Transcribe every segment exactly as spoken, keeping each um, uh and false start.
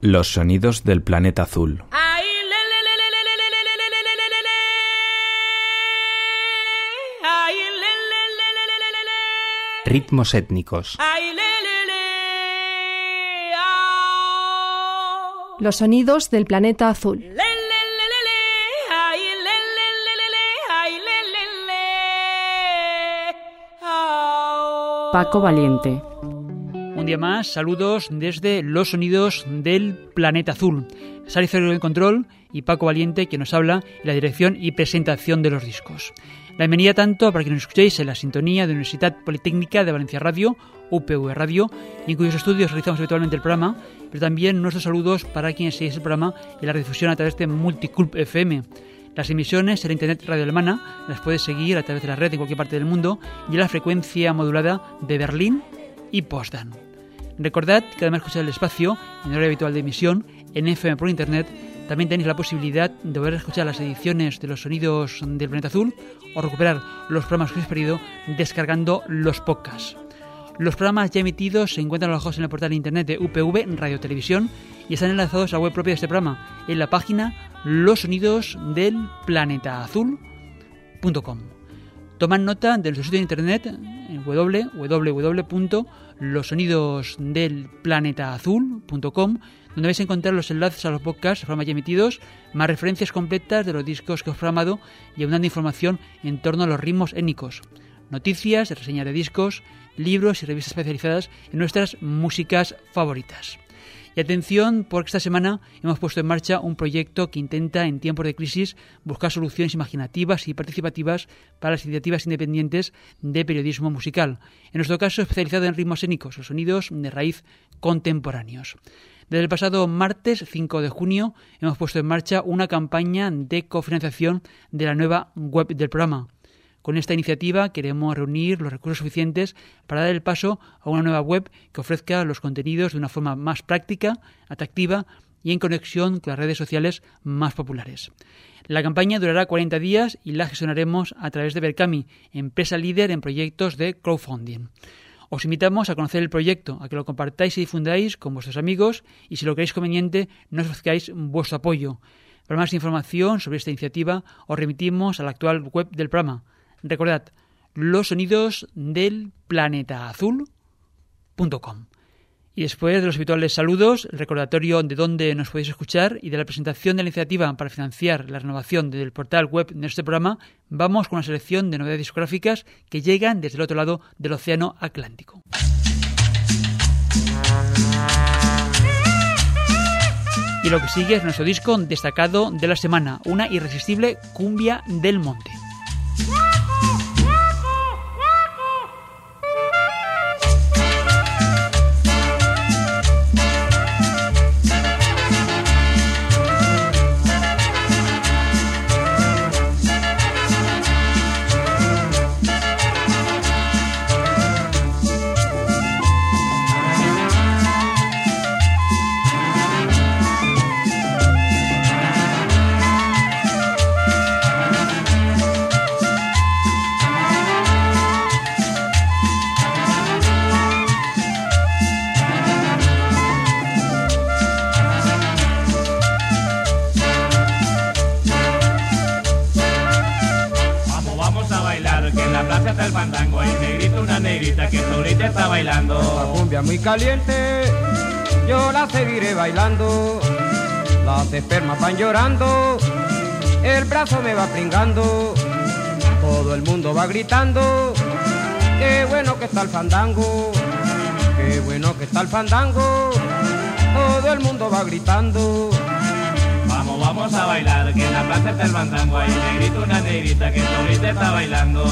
Los sonidos del planeta azul. Ritmos étnicos. Los sonidos del planeta azul. Paco Valiente. Un día más, saludos desde los sonidos del planeta azul. Sari Cero en el control y Paco Valiente, que nos habla en la dirección y presentación de los discos. La bienvenida tanto para que nos escuchéis en la sintonía de Universidad Politécnica de Valencia Radio, U P V Radio, y en cuyos estudios realizamos habitualmente el programa, pero también nuestros saludos para quienes seguís el programa en la redifusión a través de Multiculp F M. Las emisiones en la Internet Radio Alemana las puedes seguir a través de la red en cualquier parte del mundo y en la frecuencia modulada de Berlín y Potsdam. Recordad que además de escuchar el espacio en horario habitual de emisión en F M por Internet, también tenéis la posibilidad de volver a escuchar las ediciones de los sonidos del planeta azul o recuperar los programas que habéis perdido descargando los podcasts. Los programas ya emitidos se encuentran alojados en el portal de internet de U P V Radio Televisión y están enlazados a la web propia de este programa en la página los sonidos del planeta azul punto com. Tomad nota de nuestro sitio de internet en doble u doble u doble u punto los sonidos del planeta azul punto com, donde vais a encontrar los enlaces a los podcasts, programas ya emitidos, más referencias completas de los discos que os he programado y abundante información en torno a los ritmos étnicos, noticias, reseñas de discos, libros y revistas especializadas en nuestras músicas favoritas. Y atención, porque esta semana hemos puesto en marcha un proyecto que intenta, en tiempos de crisis, buscar soluciones imaginativas y participativas para las iniciativas independientes de periodismo musical. En nuestro caso, especializado en ritmos escénicos, los sonidos de raíz contemporáneos. Desde el pasado martes cinco de junio hemos puesto en marcha una campaña de cofinanciación de la nueva web del programa. Con esta iniciativa queremos reunir los recursos suficientes para dar el paso a una nueva web que ofrezca los contenidos de una forma más práctica, atractiva y en conexión con las redes sociales más populares. La campaña durará cuarenta días y la gestionaremos a través de Berkami, empresa líder en proyectos de crowdfunding. Os invitamos a conocer el proyecto, a que lo compartáis y difundáis con vuestros amigos y, si lo creéis conveniente, nos ofrezcáis vuestro apoyo. Para más información sobre esta iniciativa os remitimos a la actual web del programa. Recordad, los sonidos del planeta azul punto com. Y después de los habituales saludos, el recordatorio de dónde nos podéis escuchar y de la presentación de la iniciativa para financiar la renovación del portal web de este programa, vamos con una selección de novedades discográficas que llegan desde el otro lado del océano Atlántico. Y lo que sigue es nuestro disco destacado de la semana, una irresistible cumbia del monte. Muy caliente, yo la seguiré bailando. Las espermas van llorando, el brazo me va pringando. Todo el mundo va gritando, qué bueno que está el fandango, qué bueno que está el fandango. Todo el mundo va gritando. Vamos, vamos a bailar, que en la plaza está el fandango. Hay un negrito, una negrita, que ahorita está bailando.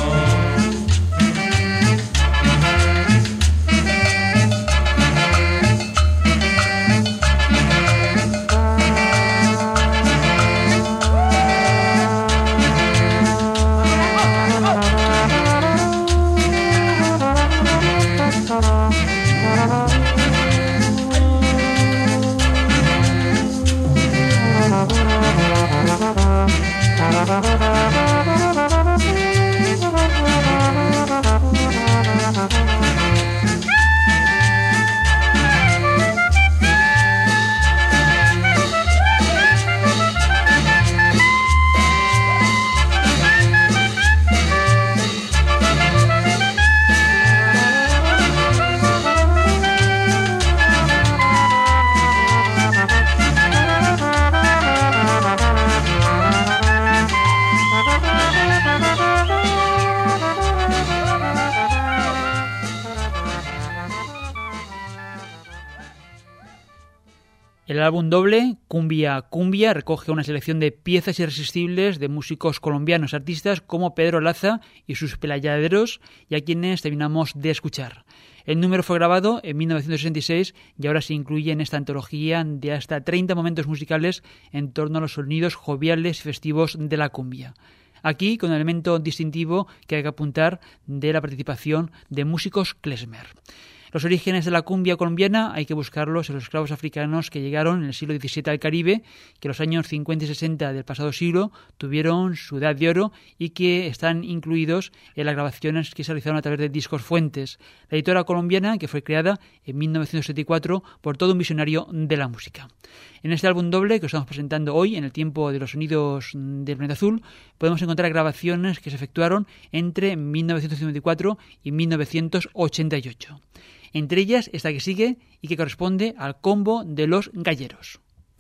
El álbum doble, Cumbia Cumbia, recoge una selección de piezas irresistibles de músicos colombianos, artistas como Pedro Laza y sus Pelayaderos, y a quienes terminamos de escuchar. El número fue grabado en mil novecientos sesenta y seis y ahora se incluye en esta antología de hasta treinta momentos musicales en torno a los sonidos joviales y festivos de la cumbia. Aquí, con un elemento distintivo que hay que apuntar de la participación de músicos klezmer. Los orígenes de la cumbia colombiana hay que buscarlos en los esclavos africanos que llegaron en el siglo diecisiete al Caribe, que en los años cincuenta y sesenta del pasado siglo tuvieron su edad de oro y que están incluidos en las grabaciones que se realizaron a través de Discos Fuentes, la editora colombiana que fue creada en mil novecientos setenta y cuatro por todo un visionario de la música. En este álbum doble que estamos presentando hoy, en el tiempo de los sonidos del planeta azul, podemos encontrar grabaciones que se efectuaron entre mil novecientos cincuenta y cuatro y mil novecientos ochenta y ocho. Entre ellas esta que sigue y que corresponde al combo de los galleros.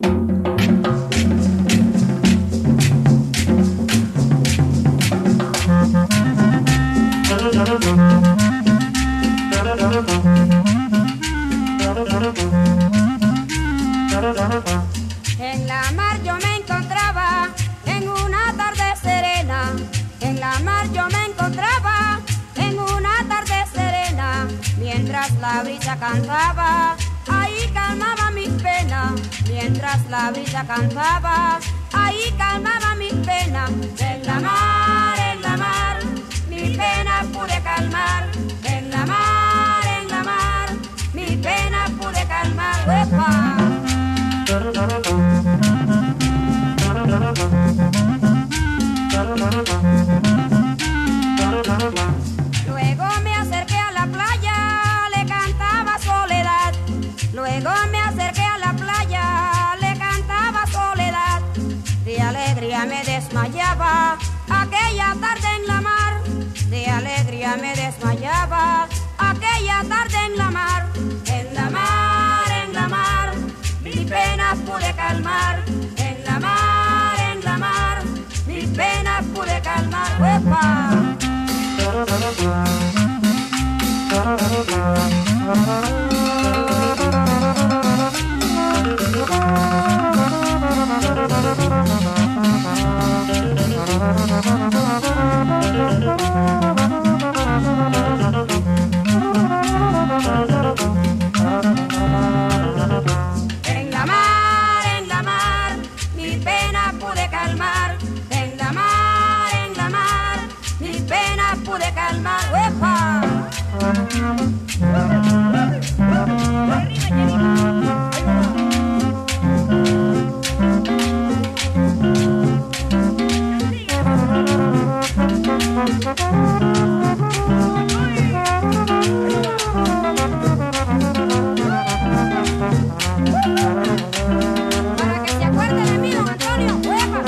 En la mar yo me encontraba en una tarde serena, en la mar yo me encontraba en una tarde serena, mientras la brisa cantaba, ahí calmaba mis penas, mientras la brisa cantaba, ahí calmaba mis penas. En la mar, en la mar, mi pena pude calmar, en la mar, en la mar, mi pena pude calmar. ¡Uepa! Luego me acerqué a la playa, le cantaba soledad. Luego me acerqué a la playa, le cantaba soledad. De alegría me desmayaba aquella tarde en la mar. De alegría me desmayaba aquella tarde en la mar. En la mar, en la mar, mi pena pude calmar. En la mar, en la mar, mi pena pude calmar. ¡Uepa! En la mar, en la mar, mi pena pude calmar. En la mar, en la mar, mi pena pude calmar. ¡Uepa! Para que se acuerde de mí, don Antonio. ¡Uepa!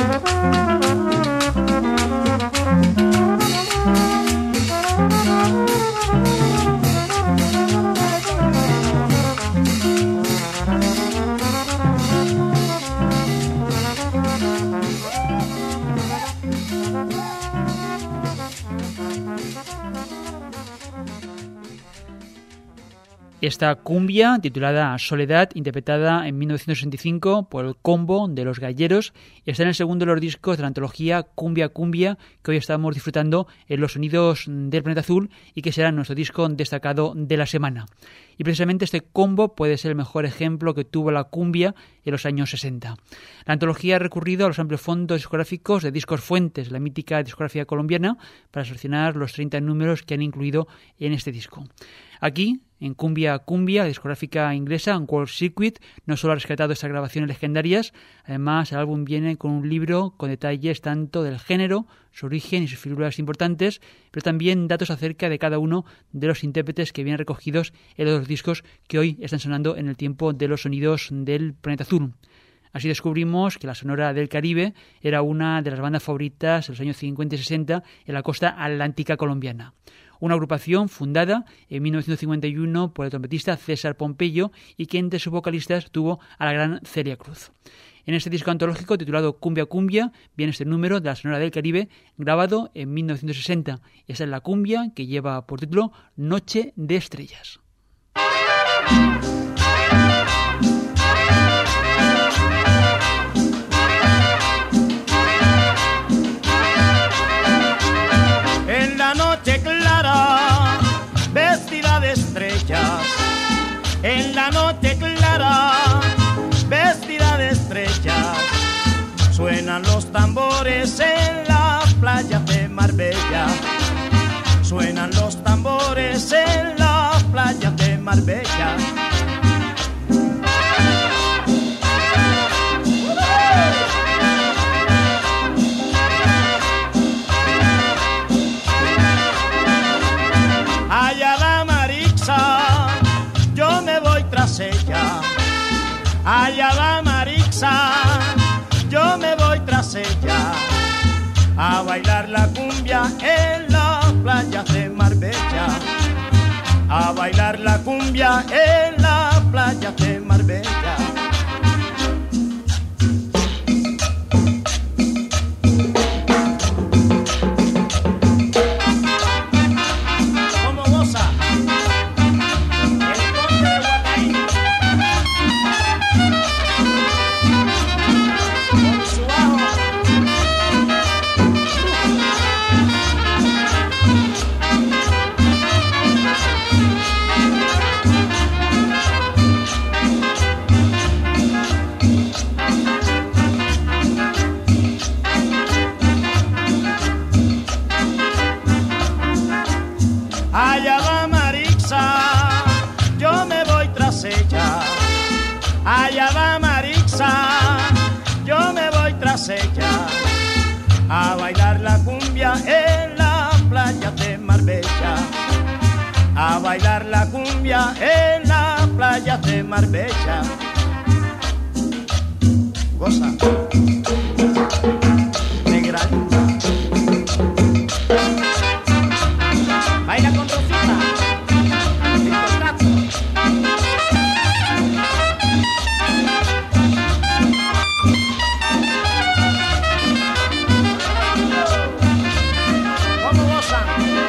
Esta cumbia, titulada Soledad, interpretada en mil novecientos sesenta y cinco por el combo de los galleros, está en el segundo de los discos de la antología Cumbia Cumbia, que hoy estamos disfrutando en los sonidos del planeta azul y que será nuestro disco destacado de la semana. Y precisamente este combo puede ser el mejor ejemplo que tuvo la cumbia en los años sesenta. La antología ha recurrido a los amplios fondos discográficos de Discos Fuentes, la mítica discografía colombiana, para seleccionar los treinta números que han incluido en este disco. Aquí, en Cumbia Cumbia, la discográfica inglesa World Circuit no solo ha rescatado estas grabaciones legendarias, además el álbum viene con un libro con detalles tanto del género, su origen y sus figuras importantes, pero también datos acerca de cada uno de los intérpretes que vienen recogidos en los discos que hoy están sonando en el tiempo de los sonidos del planeta azul. Así descubrimos que la Sonora del Caribe era una de las bandas favoritas de los años cincuenta y sesenta en la costa atlántica colombiana. Una agrupación fundada en mil novecientos cincuenta y uno por el trompetista César Pompeyo y que entre sus vocalistas tuvo a la gran Celia Cruz. En este disco antológico titulado Cumbia Cumbia viene este número de la Sonora del Caribe grabado en mil novecientos sesenta. Esa es la cumbia que lleva por título Noche de Estrellas. Suenan los tambores en la playa de Marbella. Suenan los tambores en la playa de Marbella. Allá va Marixa, yo me voy tras ella. Allá va Marixa, yo me voy tras ella, a bailar la cumbia en las playas de Marbella, a bailar la cumbia en las playas de Marbella. ¿Cómo goza? El conde de Guataí. Con su bajo. Allá va Marixa, yo me voy tras ella. Allá va Marixa, yo me voy tras ella, a bailar la cumbia en la playa de Marbella, a bailar la cumbia en la playa de Marbella. Goza, negra linda. Baila con Rosita, el contrato. ¿Cómo gozan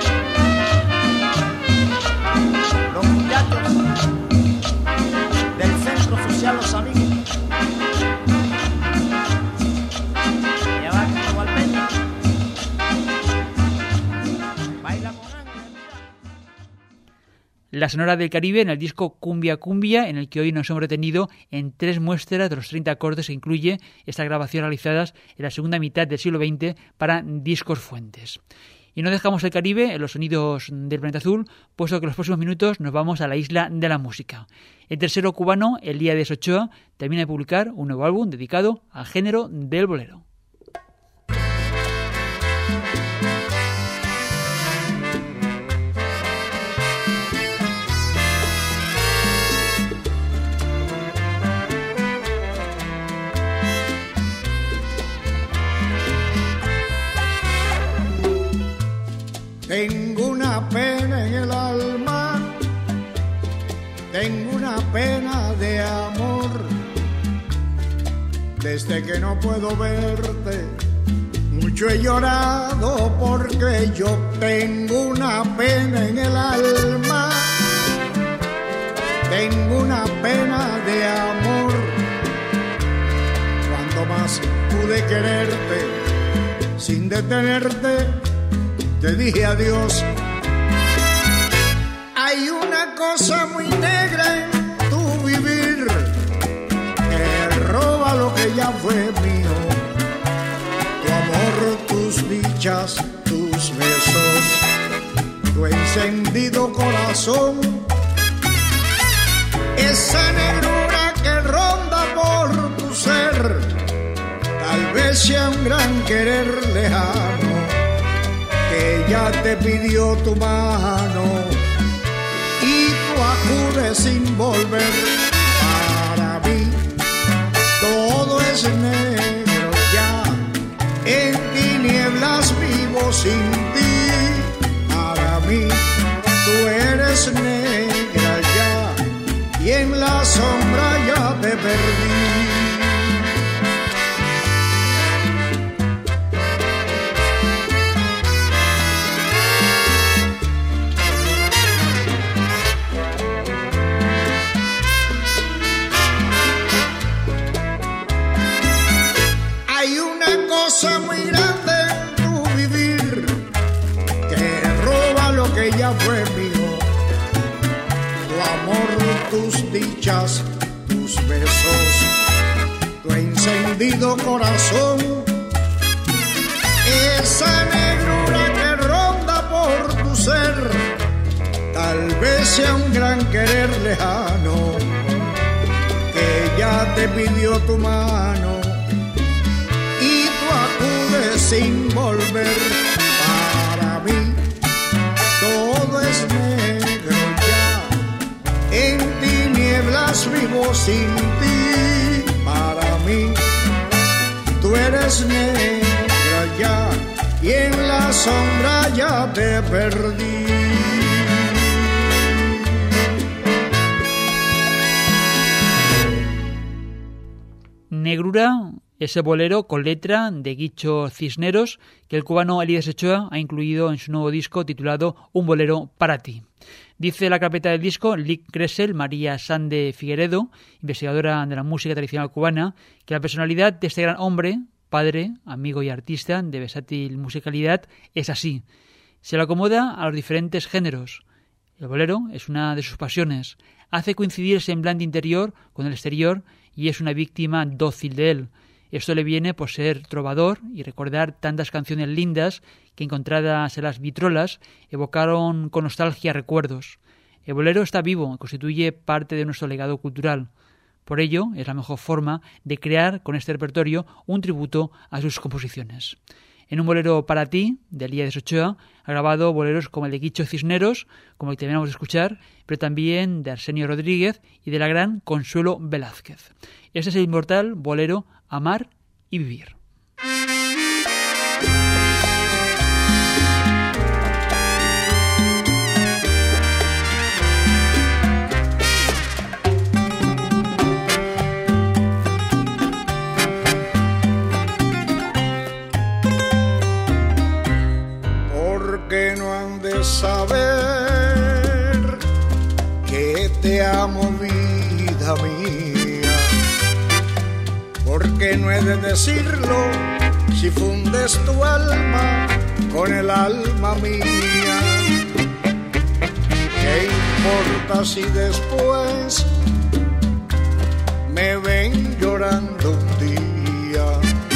los muchachos del Centro Social Los Amigos? Ya va con Gualpeña. Baila con Ángel. La Sonora del Caribe en el disco Cumbia Cumbia, en el que hoy nos hemos retenido en tres muestras de los treinta acordes que incluye estas grabaciones realizadas en la segunda mitad del siglo veinte para Discos Fuentes. Y no dejamos el Caribe en los sonidos del planeta azul, puesto que en los próximos minutos nos vamos a la isla de la música. El tercero cubano, Elías Ochoa, termina de publicar un nuevo álbum dedicado al género del bolero. Tengo una pena en el alma, tengo una pena de amor, desde que no puedo verte, mucho he llorado porque yo tengo una pena en el alma, tengo una pena de amor, cuando más pude quererte, sin detenerte, te dije adiós. Hay una cosa muy negra en tu vivir que roba lo que ya fue mío. Tu amor, tus dichas, tus besos, tu encendido corazón, esa negrura que ronda por tu ser, tal vez sea un gran querer lejano que ya te pidió tu mano y tú acudes sin volver. Para mí todo es negro ya, en tinieblas vivo sin ti. Para mí tú eres negra ya y en la sombra ya te perdí. Muy grande en tu vivir que roba lo que ya fue mío. Tu amor, tus dichas, tus besos, tu encendido corazón, esa negrura que ronda por tu ser, tal vez sea un gran querer lejano que ya te pidió tu mano y tú acudes sin volver. Para mí todo es negro ya, en tinieblas vivo sin ti. Para mí tú eres negra ya y en la sombra ya te perdí. Negrura, ese bolero con letra de Guicho Cisneros que el cubano Elías Ochoa ha incluido en su nuevo disco titulado Un bolero para ti. Dice la carpeta del disco Lic Gressel, María Sande Figueredo, investigadora de la música tradicional cubana, que la personalidad de este gran hombre, padre, amigo y artista de versátil musicalidad, es así. Se lo acomoda a los diferentes géneros. El bolero es una de sus pasiones. Hace coincidir el semblante interior con el exterior y es una víctima dócil de él. Esto le viene por ser trovador y recordar tantas canciones lindas que, encontradas en las vitrolas, evocaron con nostalgia recuerdos. El bolero está vivo y constituye parte de nuestro legado cultural. Por ello, es la mejor forma de crear con este repertorio un tributo a sus composiciones. En Un bolero para ti, de Elías Ochoa, ha grabado boleros como el de Guicho Cisneros, como el que terminamos de escuchar, pero también de Arsenio Rodríguez y de la gran Consuelo Velázquez. Este es el inmortal bolero Amar y Vivir. Porque no han de saber que te amo, vida mía. Porque no he de decirlo si fundes tu alma con el alma mía. ¿Qué importa si después me ven llorando un día?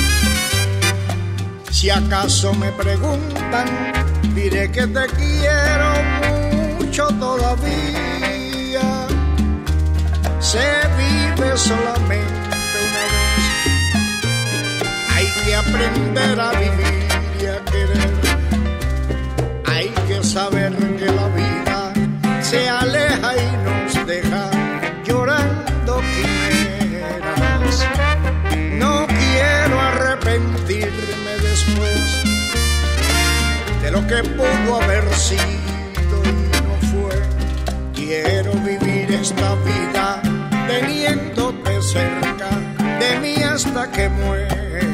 Si acaso me preguntan, diré que te quiero mucho todavía. Se vive solamente una vez, hay que aprender a vivir y a querer. Hay que saber que la vida se aleja y nos deja llorando quimeras. No quiero arrepentirme después de lo que pudo haber sido y no fue. Quiero vivir esta vida teniéndote cerca de mí hasta que muera.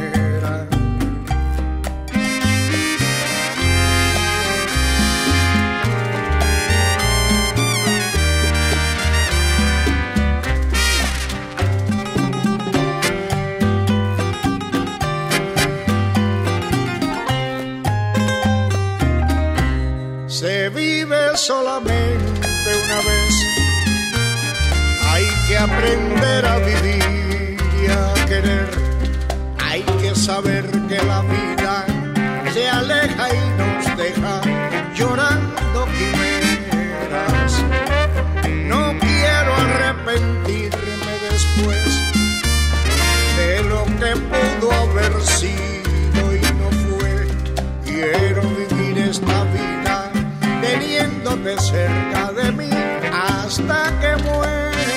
Se vive solamente una vez, hay que aprender a vivir y a querer. Hay que saber que la vida se aleja y nos deja llorando quimeras. No quiero arrepentirme después de lo que pudo haber sido y no fue. Quiero vivir esta vida teniéndote cerca de mí hasta que muera.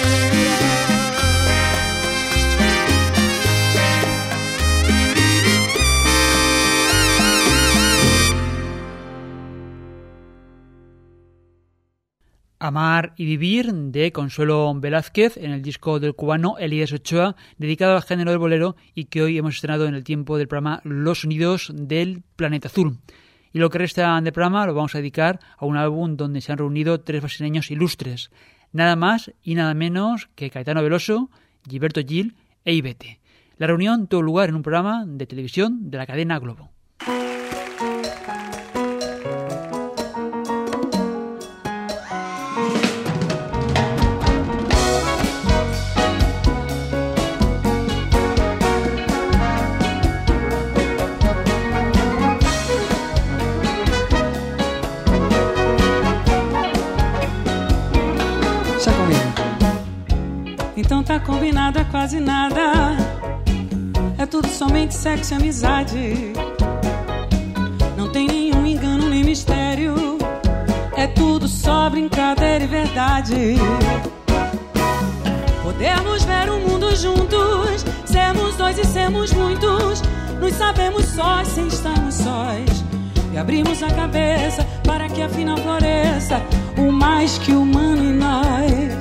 Amar y Vivir, de Consuelo Velázquez, en el disco del cubano Elías Ochoa, dedicado al género del bolero y que hoy hemos estrenado en el tiempo del programa Los Sonidos del Planeta Azul. Y lo que resta del programa lo vamos a dedicar a un álbum donde se han reunido tres brasileños ilustres, nada más y nada menos que Caetano Veloso, Gilberto Gil e Ivete. La reunión tuvo lugar en un programa de televisión de la cadena Globo. nada, quase nada. É tudo somente sexo e amizade. Não tem nenhum engano nem mistério. É tudo só brincadeira e verdade. Podemos ver o mundo juntos, sermos dois e sermos muitos. Nos sabemos sós sem estarmos sós. E abrimos a cabeça para que afinal floresça o mais que humano em nós.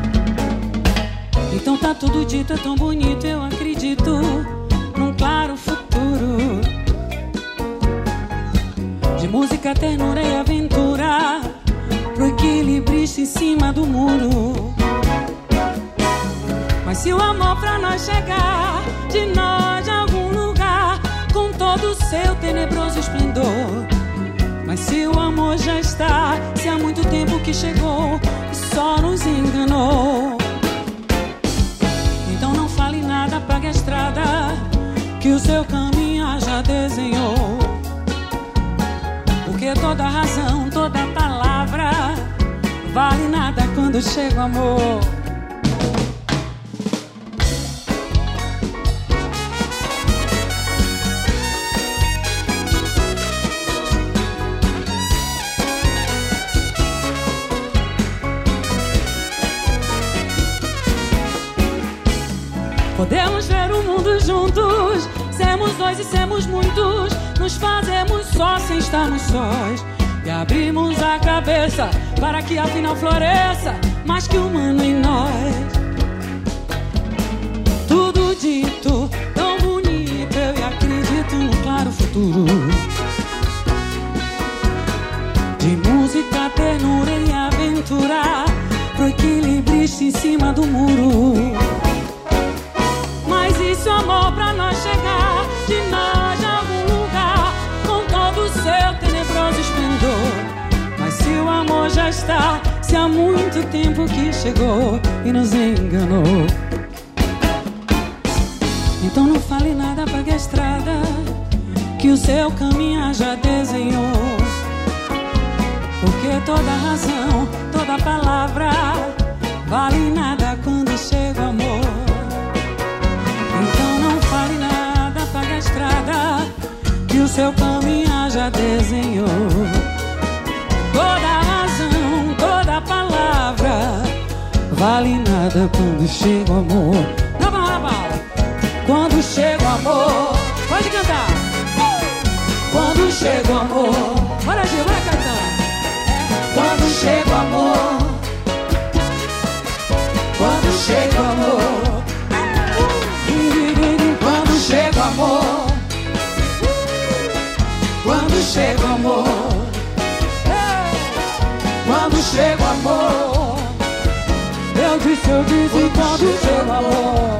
Então tá tudo dito, é tão bonito, eu acredito num claro futuro de música, ternura e aventura pro equilibrista em cima do muro. Mas se o amor pra nós chegar de nós de algum lugar com todo o seu tenebroso esplendor. Mas se o amor já está, se há muito tempo que chegou e só nos enganou. Então não fale nada, pague a estrada que o seu caminho já desenhou. Porque toda razão, toda palavra vale nada quando chega o amor. Podemos ver o mundo juntos, sermos dois e sermos muitos. Nos fazemos só sem estarmos sós. E abrimos a cabeça para que afinal floresça mais que humano em nós. Tudo dito, tão bonito, eu acredito no claro futuro de música, ternura e aventura pro equilibrista em cima do muro. Mas e se o amor pra nós chegar de nós de algum lugar com todo o seu tenebroso esplendor? Mas se o amor já está, se há muito tempo que chegou e nos enganou. Então não fale nada, pague a estrada que o seu caminho já desenhou. Porque toda razão, toda palavra vale nada quando chega o amor. Então não fale nada, pague a estrada que o seu caminho já desenhou. Toda razão, toda palavra vale nada quando chega o amor. Não, não, não. Quando chega o amor, pode cantar. Quando chega o amor, bora Gil, bora cantar. Quando chega o amor, quando chega o amor, quando chega o amor, quando chega o amor, quando chega o amor, eu disse, eu disse, quando chega o amor.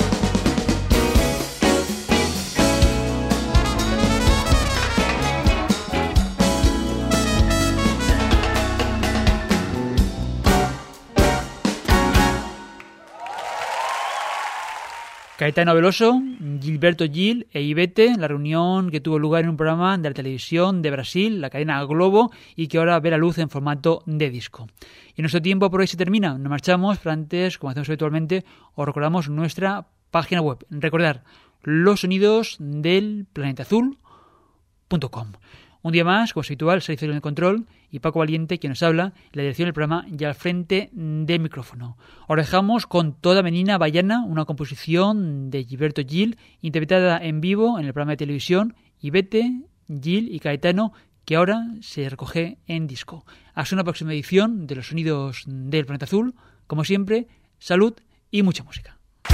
Caetano Veloso, Gilberto Gil e Ivete, la reunión que tuvo lugar en un programa de la televisión de Brasil, la cadena Globo, y que ahora ve la luz en formato de disco. Y nuestro tiempo por hoy se termina. Nos marchamos, pero antes, como hacemos habitualmente, os recordamos nuestra página web. Recordar los sonidos del planeta azul punto com. Un día más, como es habitual, Sergio en el control y Paco Valiente, quien nos habla, en la dirección del programa y al frente del micrófono. Os dejamos con Toda Menina Baiana, una composición de Gilberto Gil, interpretada en vivo en el programa de televisión Ivete, Gil y Caetano, que ahora se recoge en disco. Hasta una próxima edición de los sonidos del planeta azul. Como siempre, salud y mucha música.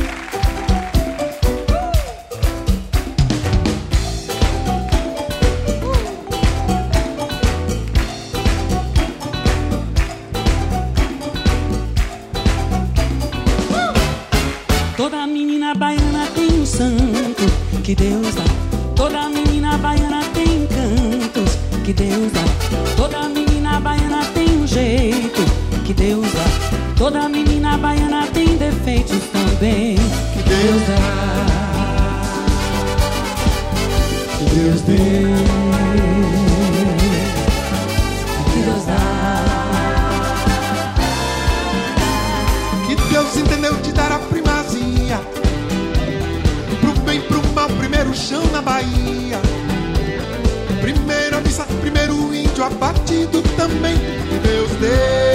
Toda menina baiana tem um santo que Deus dá. Toda menina baiana tem encantos que Deus dá. Toda menina baiana tem um jeito que Deus dá. Toda menina baiana tem defeitos também que Deus dá. Que Deus deu, que Deus dá. Que Deus entendeu te dar a primazia Bahia. Primeira missa, primeiro índio abatido também que Deus deu.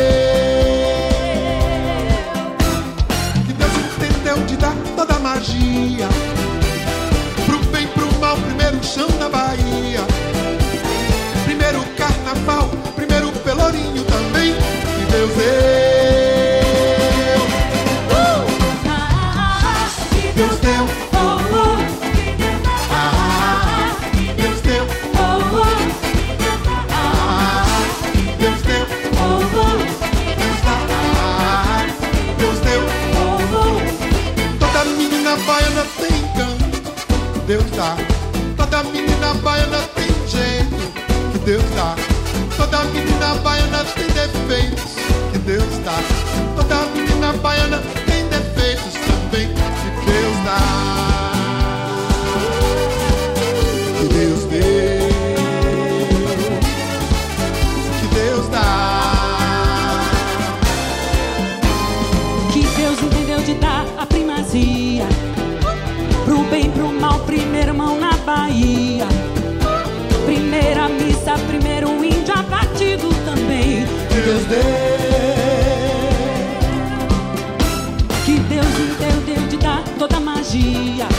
Que Deus entendeu de dar toda a magia. Pro bem, pro mal, primeiro chão na Bahia. Primeiro carnaval, primeiro pelourinho também que Deus deu. Deus deu, oh, oh. Ah, Deus deu, oh, oh. Ah, Deus deu, oh, oh. Deus dá, ah, Deus deu, oh, oh. Toda menina baiana tem canto, Deus dá. Toda menina baiana tem jeito, que Deus dá. Toda menina baiana tem defeitos, que Deus dá. Toda menina baiana tem defeitos também, Deus dá, que Deus deu, que Deus dá. Que Deus entendeu de dar a primazia. Pro bem, pro mal, primeira mão na Bahia. Primeira missa, primeiro índio abatido também, que Deus deu. Que Deus entendeu de dar toda a magia.